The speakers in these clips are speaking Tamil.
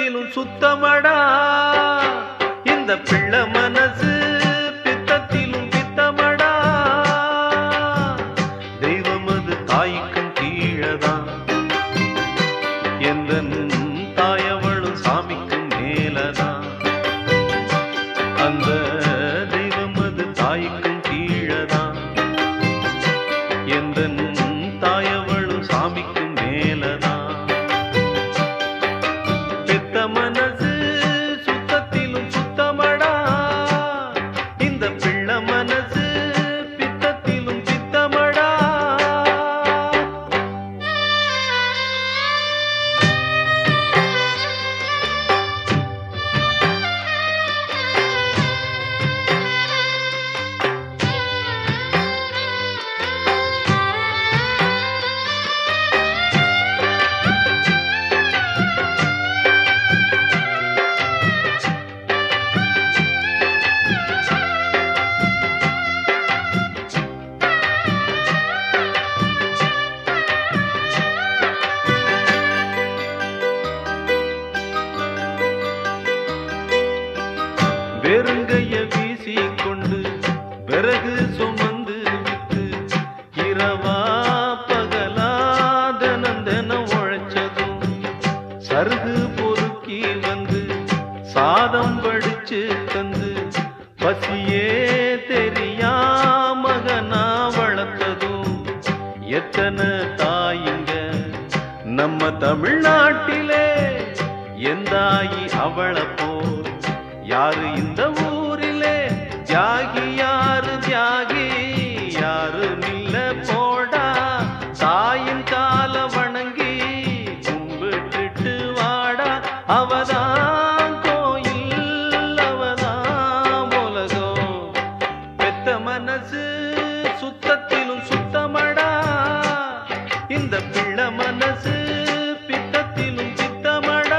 சுத்தத்திலும் சுத்தமடா இந்த பிள்ளை மனசு, பித்தத்திலும் பித்தமடா. தெய்வம் அது தாய்க்கும் கீழதான், எந்த தாயவளும் சாமிக்கும் மேலதான். அந்த தெய்வம் அது தாய்க்கும் கீழதான், எந்த தாயவளும் சாமிக்கும் மேலதான். பெத்த மனசு சுத்தத்திலும் சுத்தமடா இந்த பிள்ளை மனசு, பித்தத்திலும் பித்தமடா. வெறுங்கைய வீசிக்கொண்டு விறகு சுமந்து விட்டு இரவா பகலா தினம் உழைச்சதும், சருகு பொறுக்கி வந்து சாதம் வடிச்சு தந்து பசியே தெரியா மகனா வளர்த்ததும், எத்தனை தாயிங்க நம்ம தமிழ்நாட்டிலே, எந்தாயி அவளை போல் யாரு இந்த ஊரிலே. தியாகி யாரு, தியாகி யாரு இல்ல போடா, தாயின் கால வணங்கி கும்பிட்டுட்டு வாடா. அவதான் கோயில், அவதான் உலகம். பெத்த மனசு சுத்தத்திலும் சுத்தமடா இந்த பிள்ளை மனசு, பித்தத்திலும் பித்தமடா.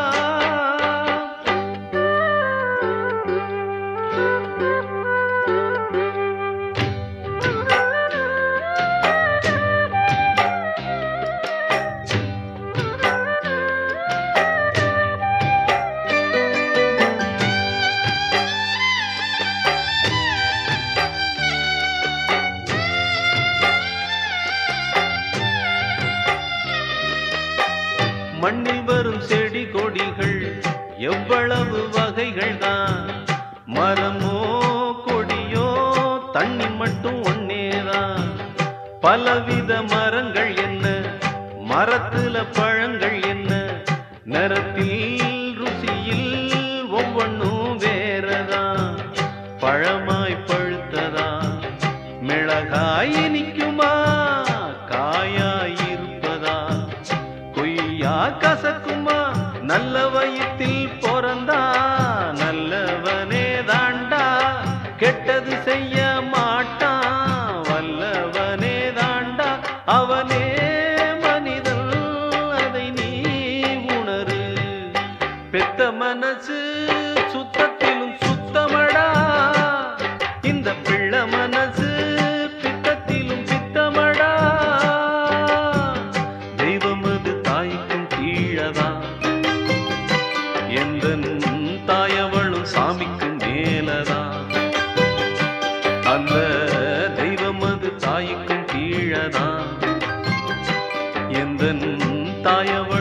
மண்ணில் வரும் செடி கொடிகள் எவ்வளவு வகைகள் தான், மரமோ கொடியோ தண்ணி மட்டும் ஒன்னேதான். பலவித மரங்கள் என்ன, மரத்துல பழங்கள் என்ன, நிறத்தில் ருசியில் ஒவ்வொன்றும் வேறதான். பழமாய் பழுத்ததா, மிளகாய் இனிக்குமா, காயாய் இருப்பதா, கொய்யா கசக்குமா. நல்ல வயிற்றில் பிறந்தா நல்லவனே தாண்டா, கெட்டது செய்ய மாட்டான் வல்லவனே தாண்டா. அவனே மனிதன், அதை நீ உணரு. பெத்த மனசு சுத்தத்திலும் சுத்தமடா இந்த பிள்ளை மனசு, பித்தத்திலும் பித்தமடா. தெய்வம் அது தாய்க்கும் கீழதான், எந்த தாயவளும் சாமிக்கும் மேலதான். அந்த தெய்வம் அது தாய்க்கும் கீழதான், எந்த தாயவளும்